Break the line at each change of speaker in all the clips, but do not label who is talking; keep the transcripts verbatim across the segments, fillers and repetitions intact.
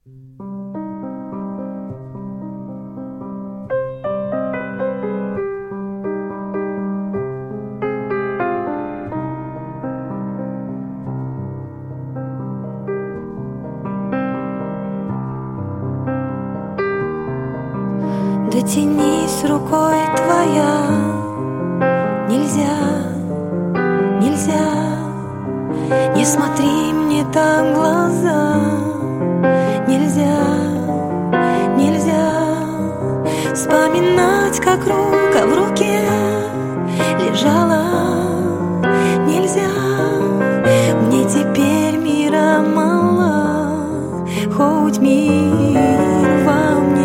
Дотянись рукой твоя, нельзя, нельзя, не смотри мне так в глаза, нельзя, нельзя вспоминать, как рука в руке лежала, нельзя, мне теперь мира мало, хоть мир во мне.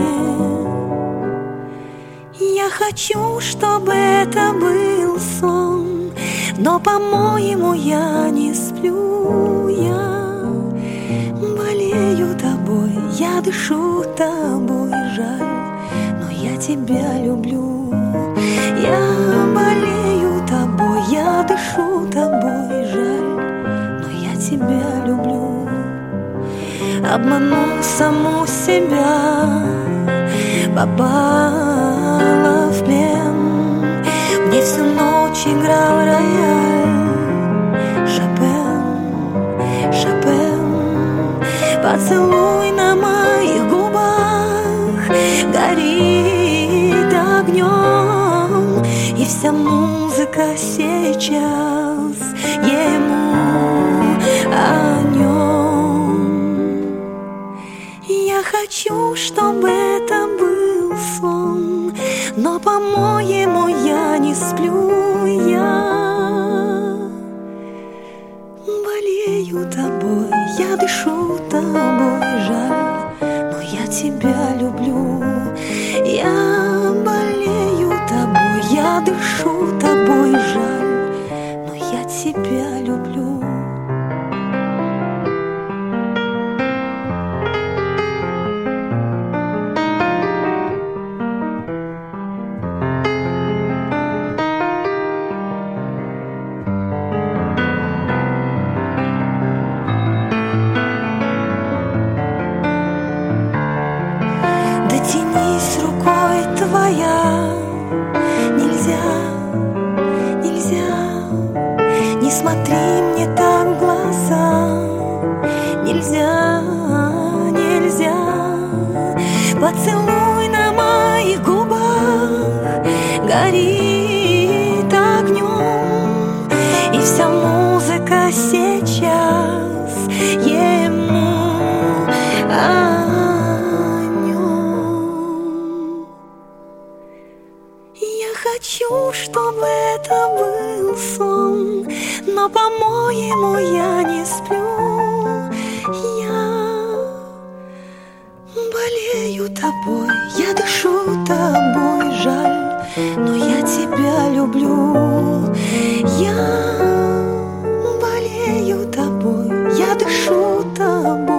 Я хочу, чтобы это был сон, но, по-моему, я не сплю. Я болею тобой, я дышу тобой, жаль, но я тебя люблю. Я болею тобой, я дышу тобой, жаль, но я тебя люблю. Обманул саму себя, попала в плен. Мне всю ночь играл рояль, Шопен, Шопен. Поцелуй на моих губах горит огнем, и вся музыка сейчас ему о нем. Я хочу, чтобы это был сон, но, по-моему, я не сплю. Я болею тобой, я дышу тобой, жаль, но я тебя люблю. Я болею тобой, я дышу тобой, жаль, но я тебя люблю. Дотянись рукой твоя, нельзя, нельзя, не смотри мне так в глаза, нельзя, нельзя. Поцелуй на моих губах горит огнем, и вся музыка сейчас ему о нем. Я хочу, чтобы это был сон, но, по-моему, я не сплю. Я болею тобой, я дышу тобой, жаль, но я тебя люблю. Я болею тобой, я дышу тобой.